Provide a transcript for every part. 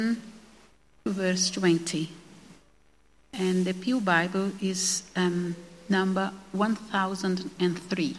verse 20. And the Pew Bible is number 1003.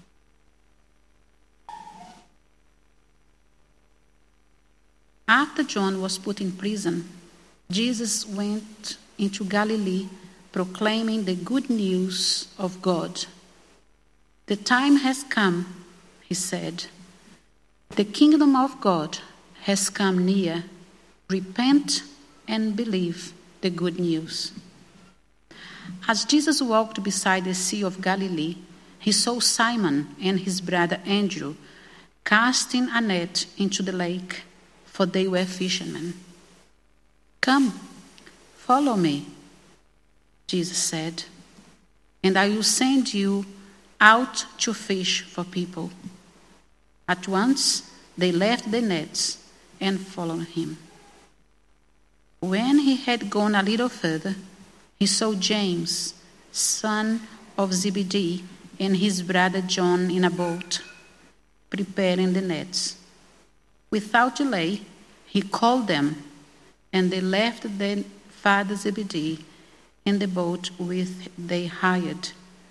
After John was put in prison, Jesus went into Galilee proclaiming the good news of God. The time has come, he said. The kingdom of God has come near. Repent and believe the good news. As Jesus walked beside the Sea of Galilee, he saw Simon and his brother Andrew casting a net into the lake, for they were fishermen. "Come, follow me," Jesus said, "and I will send you out to fish for people." At once they left the nets and followed him. When he had gone a little further, he saw James, son of Zebedee, and his brother John in a boat, preparing the nets. Without delay, he called them, and they left their father Zebedee in the boat with the hired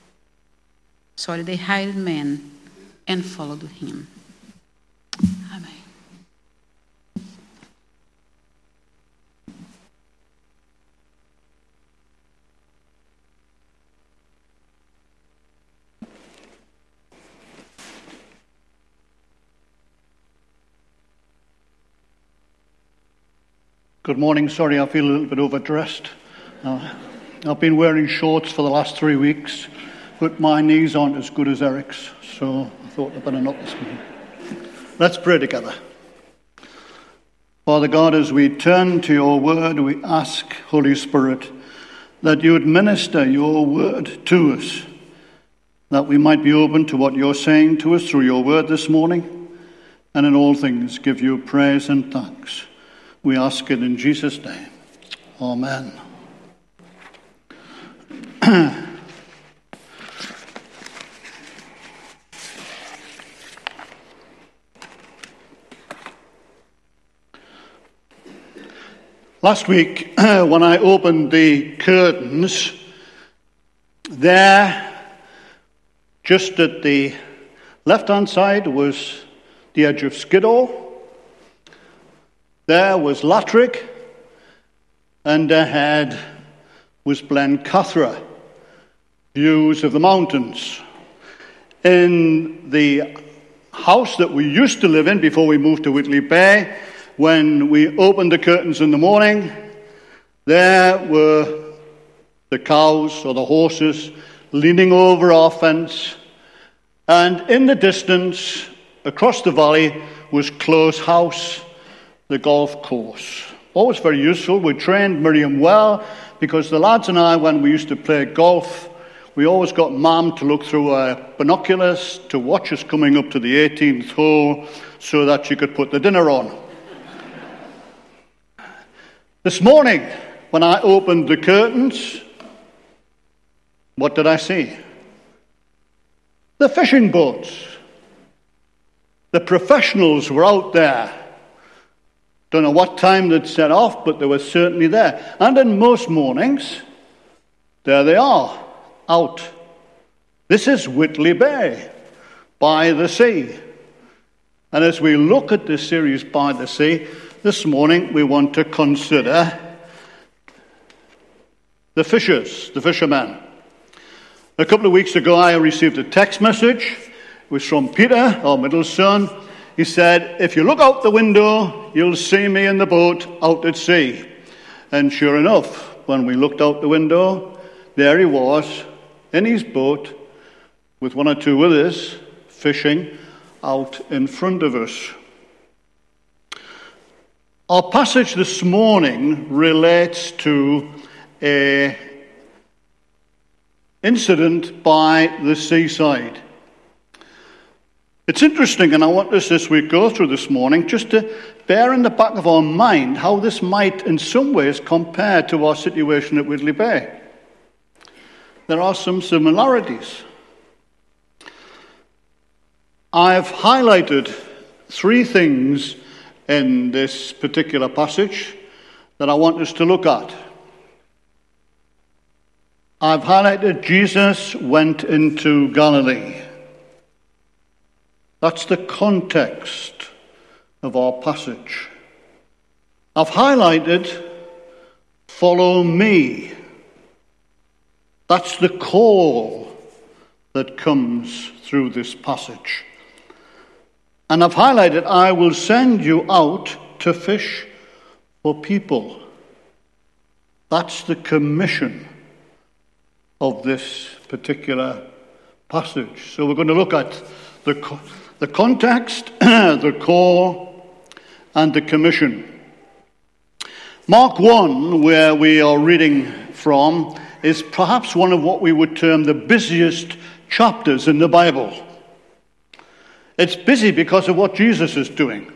men, and followed him. Amen. Good morning. Sorry, I feel a little bit overdressed. I've been wearing shorts for the last 3 weeks, but my knees aren't as good as Eric's, so I thought I'd better not this morning. Let's pray together. Father God, as we turn to your word, we ask, Holy Spirit, that you would minister your word to us, that we might be open to what you're saying to us through your word this morning, and in all things give you praise and thanks. We ask it in Jesus' name. Amen. Last week, when I opened the curtains, there, just at the left-hand side, was the edge of Skiddaw. There was Lattrick, and ahead was Blencathra, views of the mountains. In the house that we used to live in before we moved to Whitley Bay, when we opened the curtains in the morning, there were the cows or the horses leaning over our fence, and in the distance, across the valley, was Close House, the golf course. Always very useful. We trained Miriam well, because the lads and I, when we used to play golf, we always got Mum to look through her binoculars to watch us coming up to the 18th hole so that she could put the dinner on. This morning, when I opened the curtains, what did I see? The fishing boats. The professionals were out there. Don't know what time they'd set off, but they were certainly there. And in most mornings, there they are, out. This is Whitley Bay, by the sea. And as we look at this series, By the Sea, this morning we want to consider the fishermen. A couple of weeks ago, I received a text message. It was from Peter, our middle son. He said, "If you look out the window, you'll see me in the boat out at sea." And sure enough, when we looked out the window, there he was in his boat with one or two others fishing out in front of us. Our passage this morning relates to an incident by the seaside. It's interesting, and I want us, as we go through this morning, just to bear in the back of our mind how this might in some ways compare to our situation at Whitley Bay. There are some similarities. I've highlighted 3 things in this particular passage that I want us to look at. I've highlighted Jesus went into Galilee. That's the context of our passage. I've highlighted follow me. That's the call that comes through this passage. And I've highlighted, I will send you out to fish for people. That's the commission of this particular passage. So we're going to look at the context, the call, and the commission. Mark 1, where we are reading from, is perhaps one of what we would term the busiest chapters in the Bible. It's busy because of what Jesus is doing.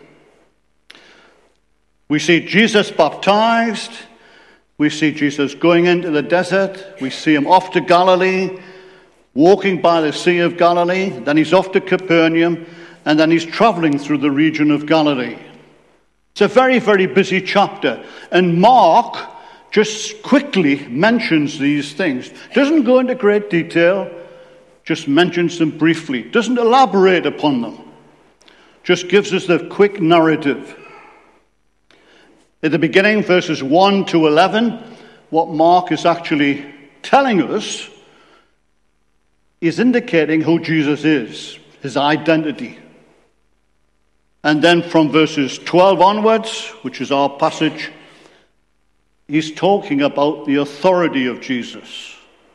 We see Jesus baptized. We see Jesus going into the desert. We see him off to Galilee, walking by the Sea of Galilee. Then he's off to Capernaum, and then he's traveling through the region of Galilee. It's a very, very busy chapter. And Mark just quickly mentions these things. Doesn't go into great detail, just mentions them briefly. Doesn't elaborate upon them. Just gives us the quick narrative. At the beginning, verses 1 to 11, what Mark is actually telling us is indicating who Jesus is, his identity. And then from verses 12 onwards, which is our passage, he's talking about the authority of Jesus.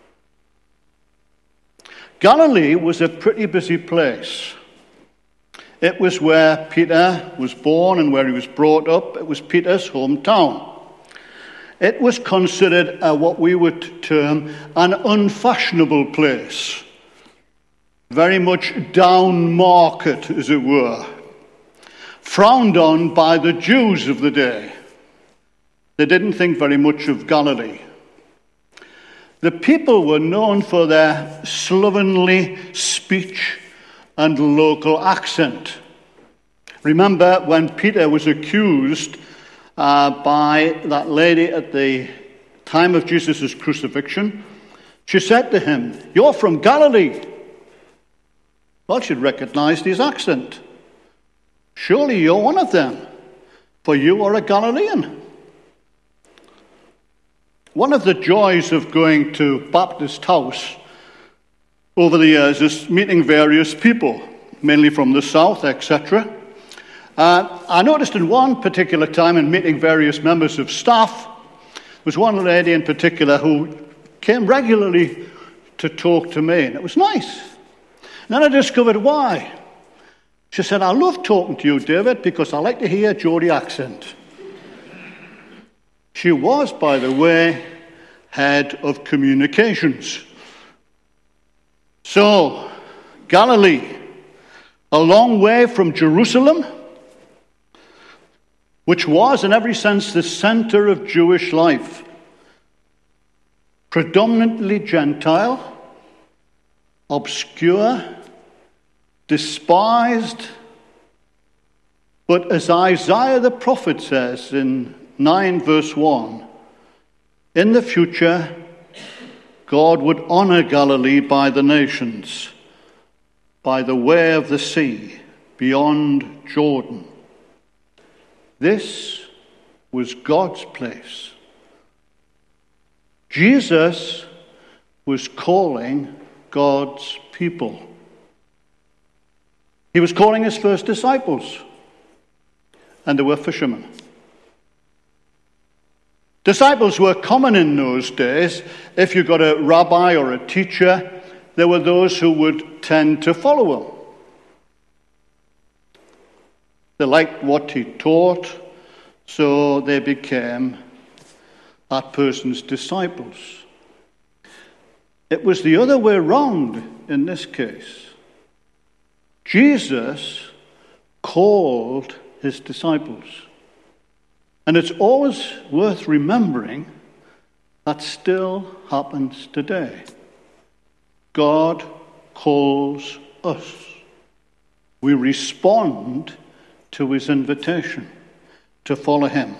Galilee was a pretty busy place. It was where Peter was born and where he was brought up. It was Peter's hometown. It was considered what we would term an unfashionable place. Very much down market, as it were. Frowned on by the Jews of the day. They didn't think very much of Galilee. The people were known for their slovenly speech and local accent. Remember when Peter was accused by that lady at the time of Jesus' crucifixion, she said to him, "You're from Galilee." Well, she'd recognized his accent. "Surely you're one of them, for you are a Galilean." One of the joys of going to Baptist House over the years is meeting various people, mainly from the south, etc. I noticed in one particular time in meeting various members of staff, there was one lady in particular who came regularly to talk to me, and it was nice. And then I discovered why. She said, "I love talking to you, David, because I like to hear Geordie accent." She was, by the way, head of communications. So, Galilee, a long way from Jerusalem, which was, in every sense, the center of Jewish life. Predominantly Gentile, obscure, despised, but as Isaiah the prophet says in 9 verse 1, in the future, God would honor Galilee by the nations, by the way of the sea, beyond Jordan. This was God's place. Jesus was calling God's people. He was calling his first disciples, and they were fishermen. Disciples were common in those days. If you got a rabbi or a teacher, there were those who would tend to follow him. They liked what he taught, so they became that person's disciples. It was the other way round in this case. Jesus called his disciples. And it's always worth remembering that still happens today. God calls us. We respond to his invitation. to follow him.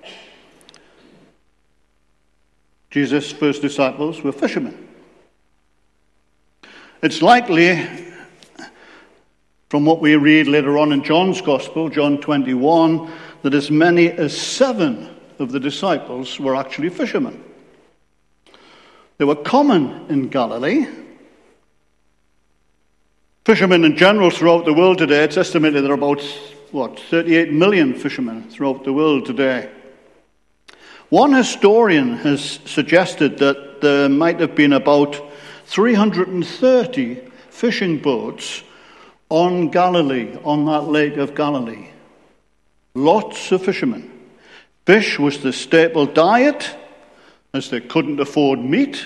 Jesus' first disciples were fishermen. It's likely, from what we read later on in John's Gospel, John 21, that as many as 7 of the disciples were actually fishermen. They were common in Galilee. Fishermen in general throughout the world today, it's estimated there are about, 38 million fishermen throughout the world today. One historian has suggested that there might have been about 330 fishing boats on Galilee, on that Lake of Galilee. Lots of fishermen. Fish was the staple diet, as they couldn't afford meat.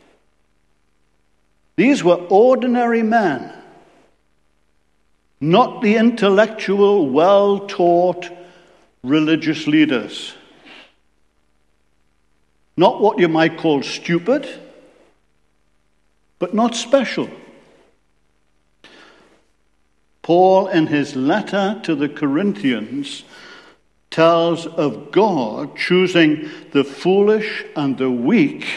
These were ordinary men, not the intellectual, well-taught religious leaders. Not what you might call stupid, but not special. Paul, in his letter to the Corinthians, tells of God choosing the foolish and the weak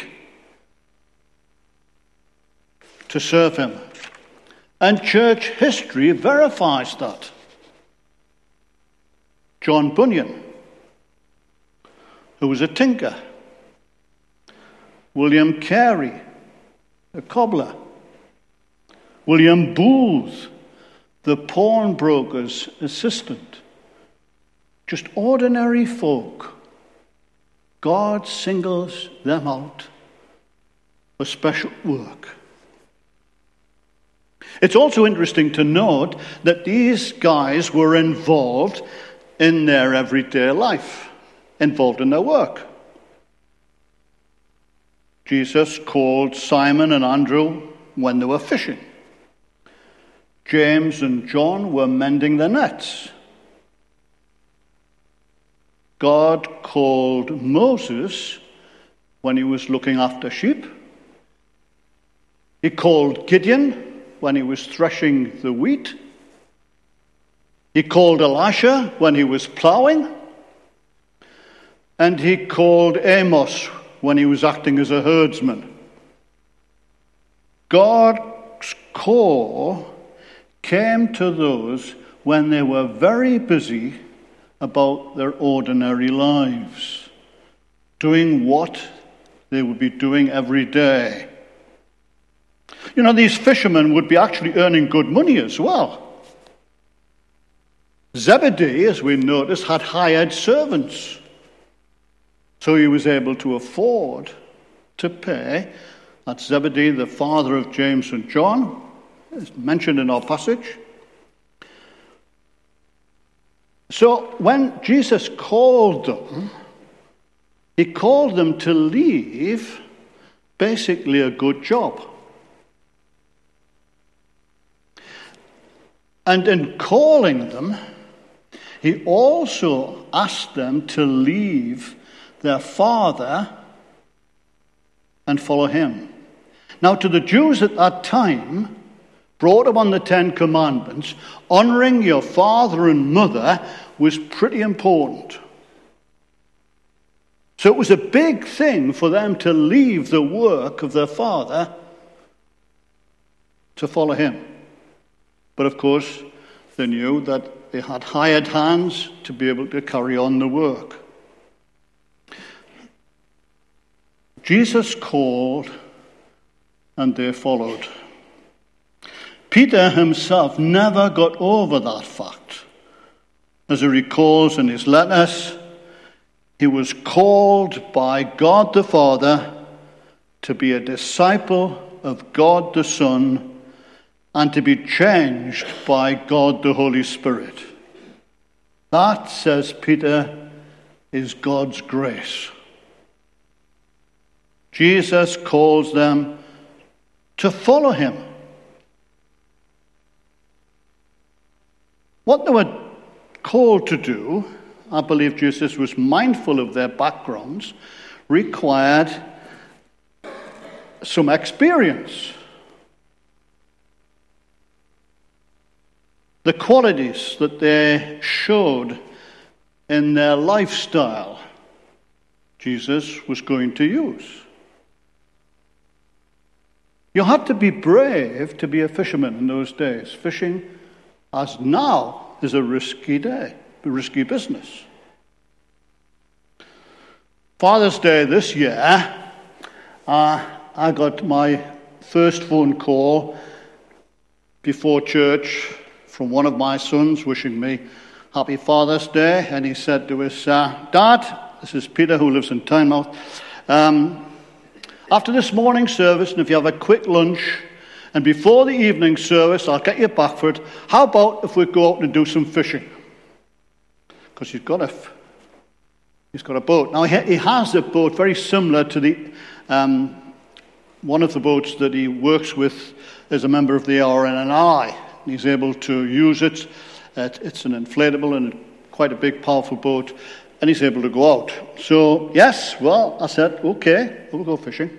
to serve him. And church history verifies that. John Bunyan, who was a tinker. William Carey, a cobbler. William Booth, the pawnbroker's assistant. Just ordinary folk. God singles them out for special work. It's also interesting to note that these guys were involved in their everyday life, involved in their work. Jesus called Simon and Andrew when they were fishing. James and John were mending their nets. God called Moses when he was looking after sheep. He called Gideon when he was threshing the wheat. He called Elisha when he was plowing. And he called Amos when he was acting as a herdsman. God's call came to those when they were very busy about their ordinary lives, doing what they would be doing every day. You know, these fishermen would be actually earning good money as well. Zebedee, as we noticed, had hired servants. So he was able to afford to pay. That's Zebedee, the father of James and John, as mentioned in our passage. So when Jesus called them, he called them to leave basically a good job. And in calling them, he also asked them to leave their father and follow him. Now, to the Jews at that time, brought upon the 10 Commandments, honoring your father and mother was pretty important. So it was a big thing for them to leave the work of their father to follow him. But of course, they knew that they had hired hands to be able to carry on the work. Jesus called, and they followed. Peter himself never got over that fact. As he recalls in his letters, he was called by God the Father to be a disciple of God the Son and to be changed by God the Holy Spirit. That, says Peter, is God's grace. Jesus calls them to follow him. What they were called to do, I believe Jesus was mindful of their backgrounds, required some experience. The qualities that they showed in their lifestyle Jesus was going to use. You had to be brave to be a fisherman in those days. Fishing, as now, is a risky business. Father's Day this year, I got my first phone call before church from one of my sons wishing me Happy Father's Day. And he said to us, Dad, this is Peter who lives in Tynemouth, after this morning service, and if you have a quick lunch, and before the evening service, I'll get you back for it. How about if we go out and do some fishing? Because he's got a boat. Now, he has a boat very similar to the one of the boats that he works with is a member of the RNNI. He's able to use it. It's an inflatable and quite a big, powerful boat, and he's able to go out. So, yes, well, I said, okay, we'll go fishing.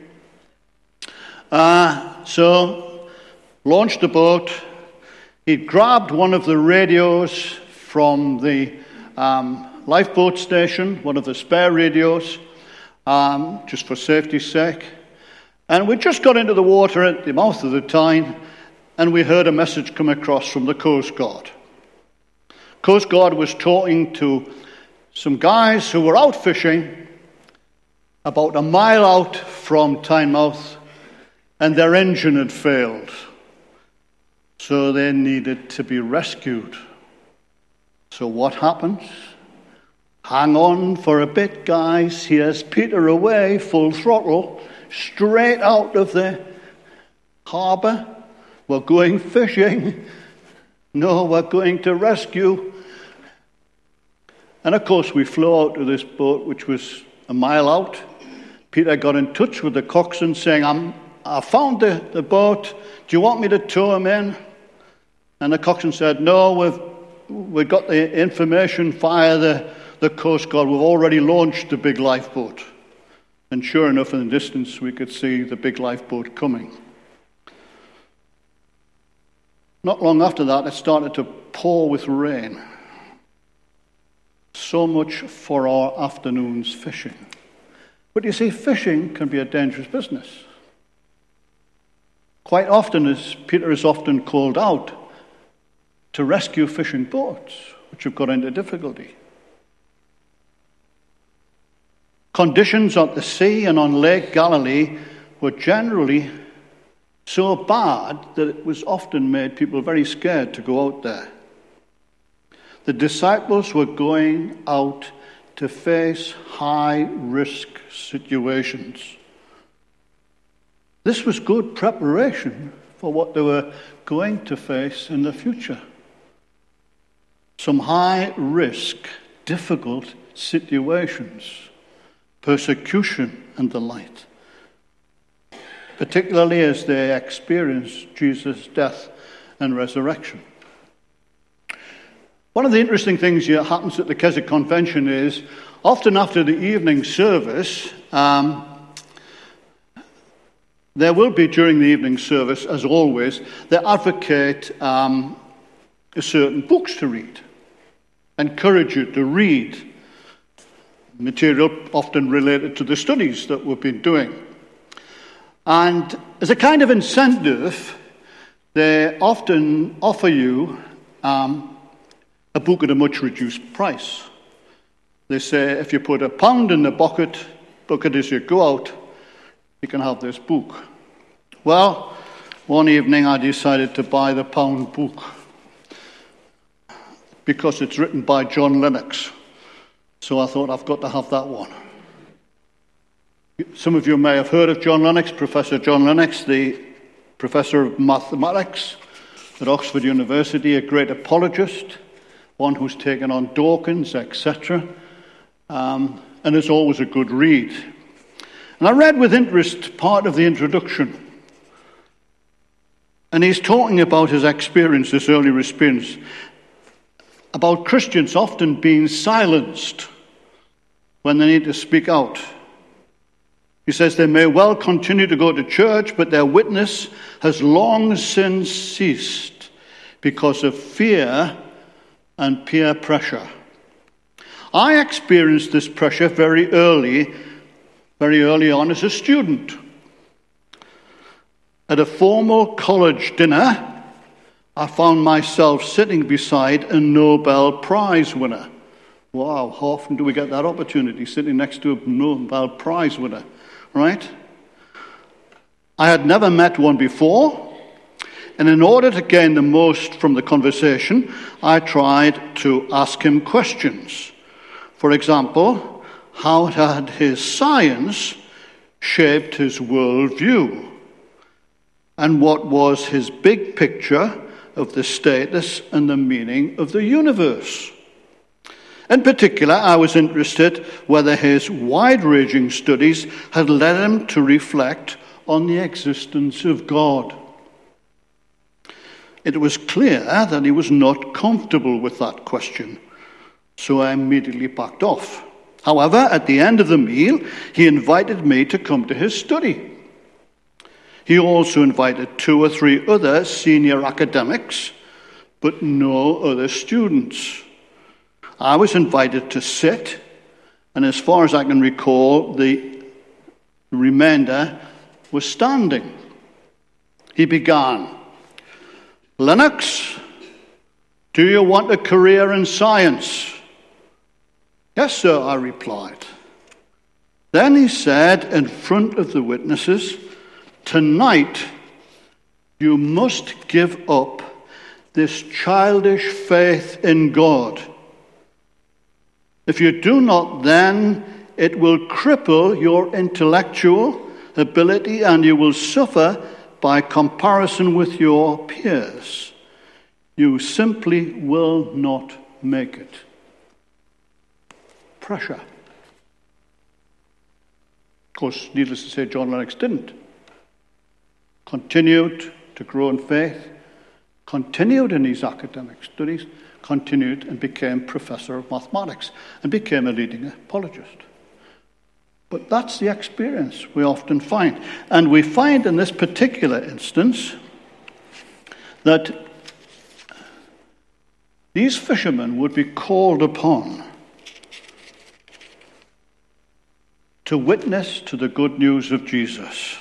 So, launched the boat. He grabbed one of the radios from the lifeboat station, one of the spare radios, just for safety's sake. And we just got into the water at the mouth of the Tyne, and we heard a message come across from the Coast Guard. Coast Guard was talking to some guys who were out fishing about a mile out from Tynemouth, and their engine had failed. So they needed to be rescued. So what happens? Hang on for a bit, guys. Here's Peter away, full throttle, straight out of the harbour. We're going fishing. No, we're going to rescue. And of course, we flew out to this boat, which was a mile out. Peter got in touch with the coxswain saying, I found the boat. Do you want me to tow him in? And the coxswain said, no, we've got the information via the Coast Guard. We've already launched the big lifeboat. And sure enough, in the distance, we could see the big lifeboat coming. Not long after that, it started to pour with rain. So much for our afternoon's fishing. But you see, fishing can be a dangerous business. Quite often, as Peter is often called out to rescue fishing boats, which have got into difficulty. Conditions at the sea and on Lake Galilee were generally so bad that it was often made people very scared to go out there. The disciples were going out to face high-risk situations. This was good preparation for what they were going to face in the future. Some high-risk, difficult situations, persecution and the like, particularly as they experienced Jesus' death and resurrection. One of the interesting things that happens at the Keswick Convention is, often after the evening service, there will be during the evening service, as always, they advocate certain books to read, encourage you to read material often related to the studies that we've been doing. And as a kind of incentive, they often offer you a book at a much reduced price. They say if you put £1 in the bucket as you go out, you can have this book. Well, one evening I decided to buy the £1 book because it's written by John Lennox. So I thought I've got to have that one. Some of you may have heard of John Lennox, Professor John Lennox, the Professor of Mathematics at Oxford University, a great apologist, one who's taken on Dawkins, etc., and is always a good read. And I read with interest part of the introduction. And he's talking about his experience, this early experience, about Christians often being silenced when they need to speak out. He says they may well continue to go to church, but their witness has long since ceased because of fear and peer pressure. I experienced this pressure very early on as a student. At a formal college dinner, I found myself sitting beside a Nobel Prize winner. Wow, how often do we get that opportunity, sitting next to a Nobel Prize winner, right? I had never met one before, and in order to gain the most from the conversation, I tried to ask him questions. For example, how had his science shaped his worldview? And what was his big picture of the status and the meaning of the universe? In particular, I was interested whether his wide-ranging studies had led him to reflect on the existence of God. It was clear that he was not comfortable with that question, so I immediately backed off. However, at the end of the meal, he invited me to come to his study. He also invited 2 or 3 other senior academics, but no other students. I was invited to sit, and as far as I can recall, the remainder was standing. He began, "Lennox, do you want a career in science?" "Yes, sir," I replied. Then he said in front of the witnesses, "Tonight, you must give up this childish faith in God. If you do not, then it will cripple your intellectual ability and you will suffer by comparison with your peers. You simply will not make it." Pressure. Of course, needless to say, John Lennox didn't. Continued to grow in faith, continued in his academic studies, continued and became professor of mathematics and became a leading apologist. But that's the experience we often find. And we find in this particular instance that these fishermen would be called upon to witness to the good news of Jesus.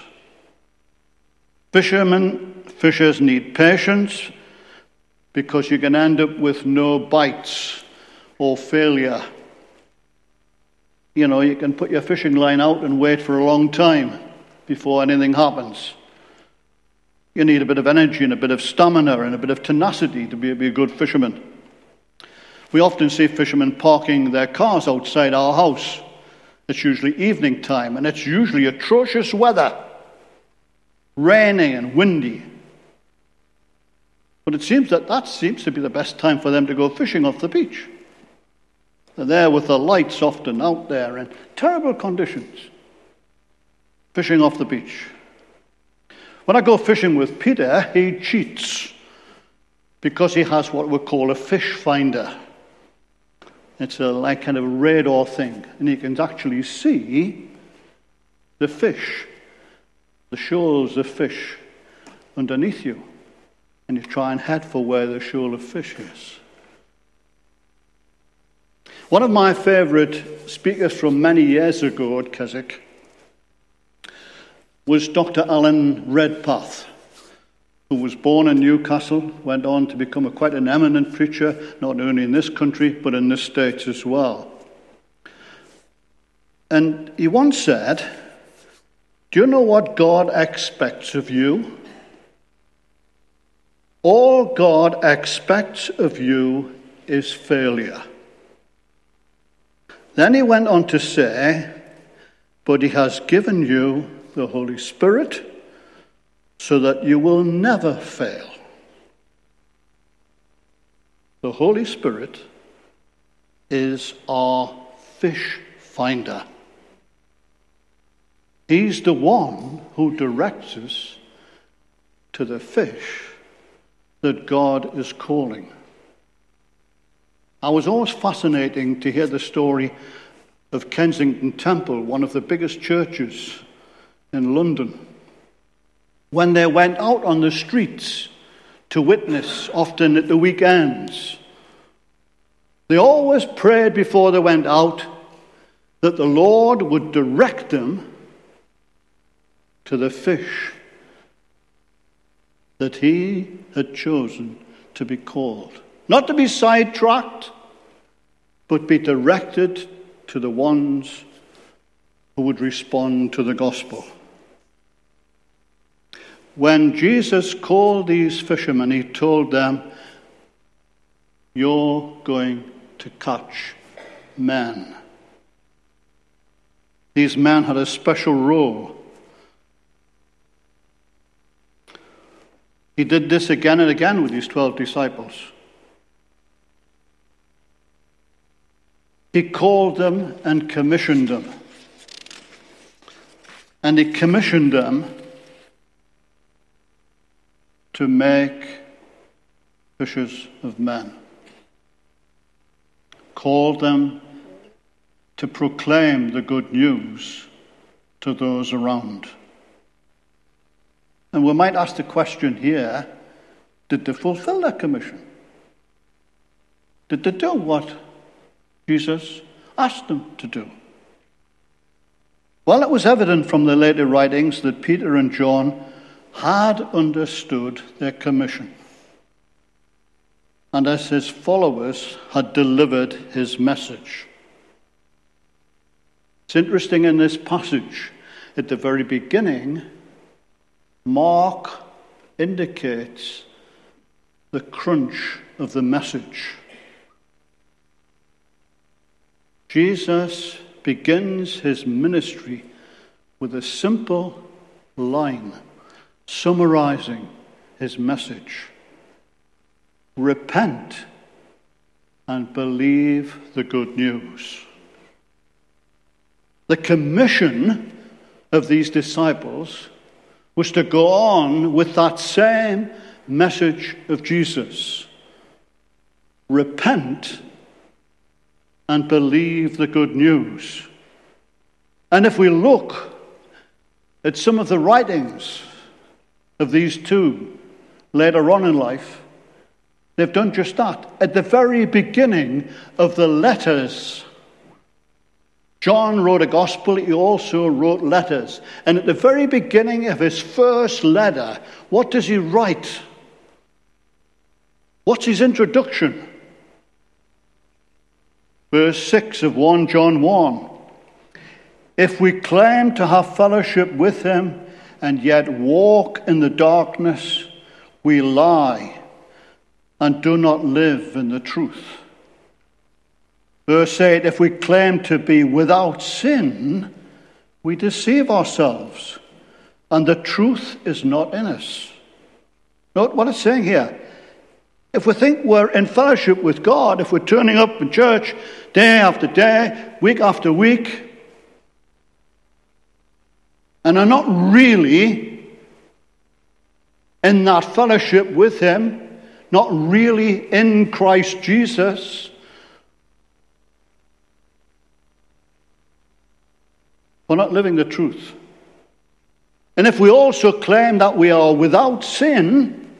Fishers need patience because you can end up with no bites or failure. You know, you can put your fishing line out and wait for a long time before anything happens. You need a bit of energy and a bit of stamina and a bit of tenacity to be a good fisherman. We often see fishermen parking their cars outside our house. It's usually evening time, and it's usually atrocious weather, raining and windy. But it seems that seems to be the best time for them to go fishing off the beach. They're there with the lights often out there in terrible conditions, fishing off the beach. When I go fishing with Peter, he cheats because he has what we call a fish finder. It's like kind of a radar thing, and you can actually see the fish, the shoals of fish underneath you, and you try and head for where the shoal of fish is. One of my favorite speakers from many years ago at Keswick was Dr. Alan Redpath, who was born in Newcastle, went on to become quite an eminent preacher, not only in this country, but in the States as well. And he once said, "Do you know what God expects of you? All God expects of you is failure." Then he went on to say, "But he has given you the Holy Spirit so that you will never fail." The Holy Spirit is our fish finder. He's the one who directs us to the fish that God is calling. I was always fascinating to hear the story of Kensington Temple, one of the biggest churches in London. When they went out on the streets to witness, often at the weekends, They always prayed before they went out that the Lord would direct them to the fish that he had chosen to be called. Not to be sidetracked, but be directed to the ones who would respond to the gospel. When Jesus called these fishermen, he told them, "You're going to catch men." These men had a special role. He did this again and again with his 12 disciples. He called them and commissioned them. And he commissioned them to make fishers of men. Called them to proclaim the good news to those around. And we might ask the question here, did they fulfill their commission? Did they do what Jesus asked them to do? Well, it was evident from the later writings that Peter and John had understood their commission, and as his followers had delivered his message. It's interesting in this passage, at the very beginning, Mark indicates the crunch of the message. Jesus begins his ministry with a simple line summarizing his message. Repent and believe the good news. The commission of these disciples was to go on with that same message of Jesus. Repent and believe the good news. And if we look at some of the writings of these two later on in life, they've done just that. At the very beginning of the letters, John wrote a gospel, he also wrote letters. And at the very beginning of his first letter, what does he write? What's his introduction? Verse 6 of 1 John 1. If we claim to have fellowship with him and yet walk in the darkness, we lie and do not live in the truth. Verse 8, if we claim to be without sin, we deceive ourselves, and the truth is not in us. Note what it's saying here. If we think we're in fellowship with God, if we're turning up in church day after day, week after week, and are not really in that fellowship with him, not really in Christ Jesus, we're not living the truth. And if we also claim that we are without sin,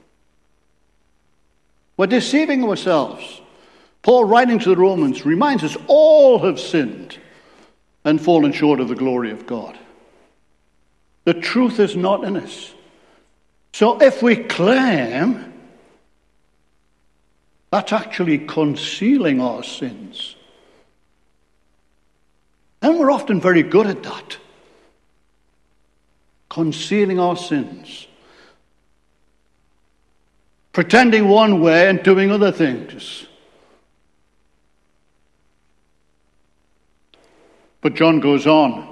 we're deceiving ourselves. Paul, writing to the Romans, reminds us all have sinned and fallen short of the glory of God. The truth is not in us. So if we claim, that's actually concealing our sins. And we're often very good at that. Concealing our sins. Pretending one way and doing other things. But John goes on.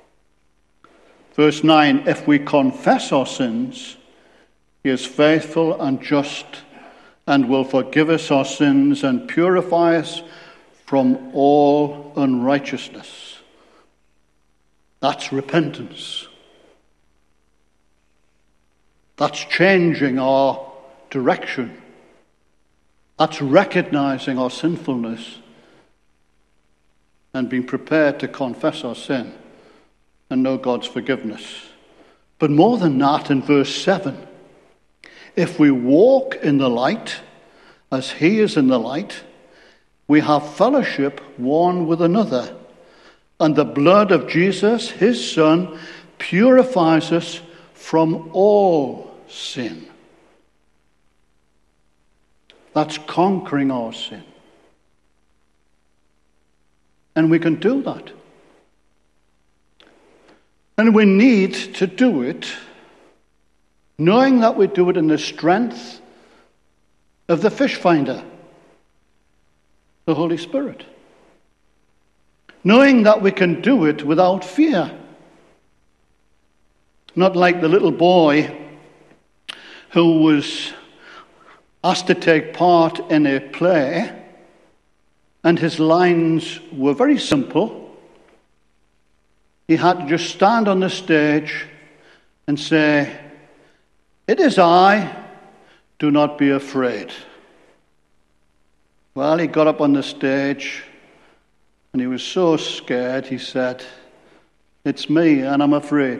Verse 9, if we confess our sins, he is faithful and just and will forgive us our sins and purify us from all unrighteousness. That's repentance. That's changing our direction. That's recognizing our sinfulness and being prepared to confess our sin and know God's forgiveness. But more than that, in verse 7, if we walk in the light as he is in the light, we have fellowship one with another, and the blood of Jesus, his Son, purifies us from all sin. That's conquering our sin. And we can do that. And we need to do it knowing that we do it in the strength of the fish finder, the Holy Spirit. Knowing that we can do it without fear. Not like the little boy who was asked to take part in a play, and his lines were very simple. He had to just stand on the stage and say, "It is I, do not be afraid." Well, he got up on the stage, and he was so scared, he said, "It's me, and I'm afraid."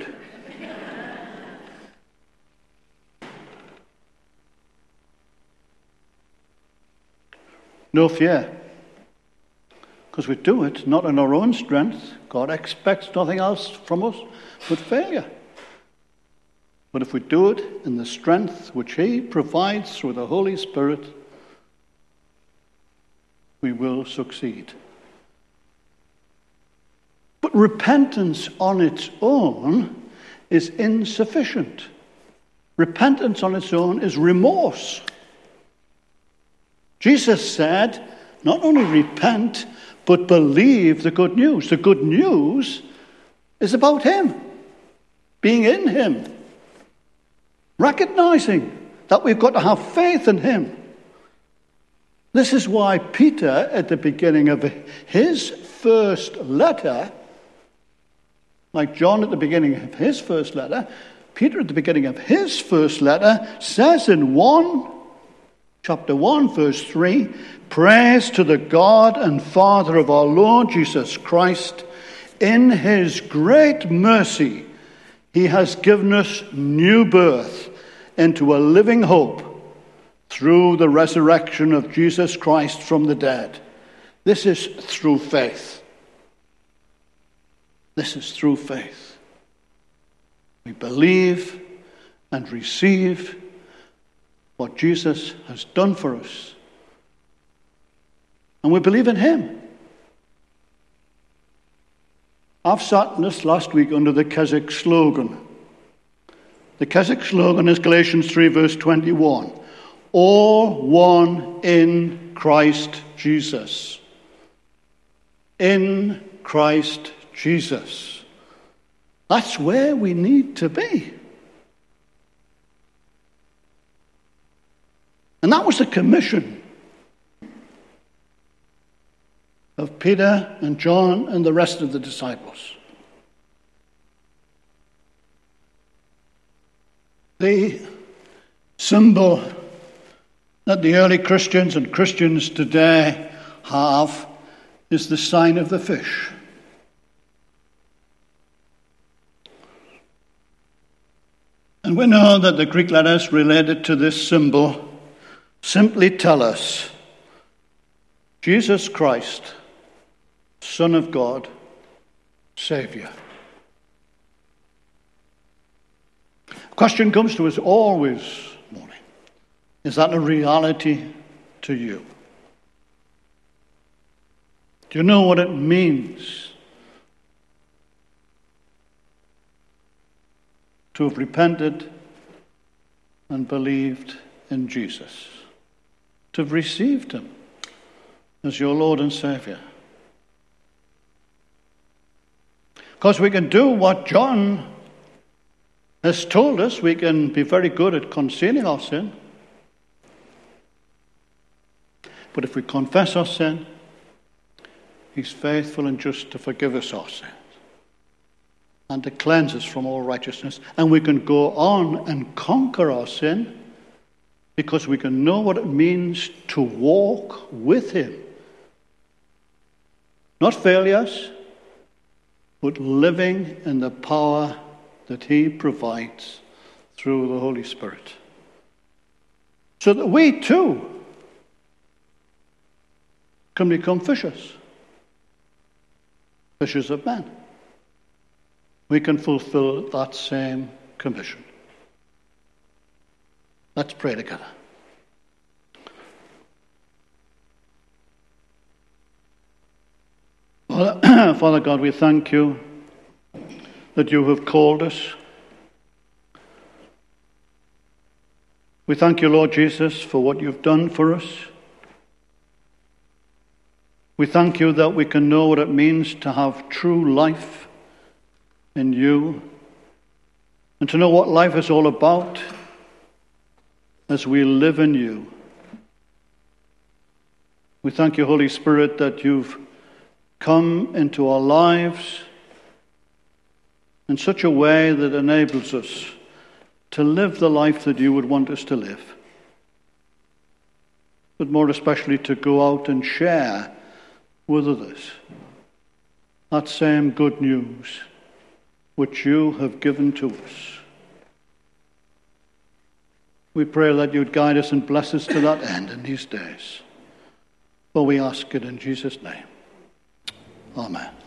No fear. Because we do it not in our own strength. God expects nothing else from us but failure. But if we do it in the strength which he provides through the Holy Spirit, we will succeed. But repentance on its own is insufficient. Repentance on its own is remorse. Jesus said, not only repent, but believe the good news. The good news is about him, being in him, recognizing that we've got to have faith in him. This is why Peter, at the beginning of his first letter, like John at the beginning of his first letter, Peter at the beginning of his first letter says in chapter 1, verse 3, "Praise to the God and Father of our Lord Jesus Christ. In his great mercy, he has given us new birth into a living hope through the resurrection of Jesus Christ from the dead." This is through faith. This is through faith. We believe and receive what Jesus has done for us. And we believe in him. I've sat in this last week under the Keswick slogan. The Keswick slogan is Galatians 3, verse 21. All one in Christ Jesus. In Christ Jesus. That's where we need to be. And that was the commission of Peter and John and the rest of the disciples. The symbol that the early Christians and Christians today have is the sign of the fish. And we know that the Greek letters related to this symbol simply tell us Jesus Christ, Son of God, Savior. The question comes to us always, morning, is that a reality to you? Do you know what it means to have repented and believed in Jesus? To have received him as your Lord and Savior. Because we can do what John has told us. We can be very good at concealing our sin. But if we confess our sin, he's faithful and just to forgive us our sins and to cleanse us from all righteousness. And we can go on and conquer our sin because we can know what it means to walk with him. Not failures, but living in the power that he provides through the Holy Spirit. So that we too can become fishers of men. We can fulfill that same commission. Let's pray together. Father God, we thank you that you have called us. We thank you, Lord Jesus, for what you've done for us. We thank you that we can know what it means to have true life in you and to know what life is all about as we live in you. We thank you, Holy Spirit, that you've come into our lives in such a way that enables us to live the life that you would want us to live, but more especially to go out and share with others that same good news which you have given to us. We pray that you'd guide us and bless us to that end in these days. For we ask it in Jesus' name. Amen.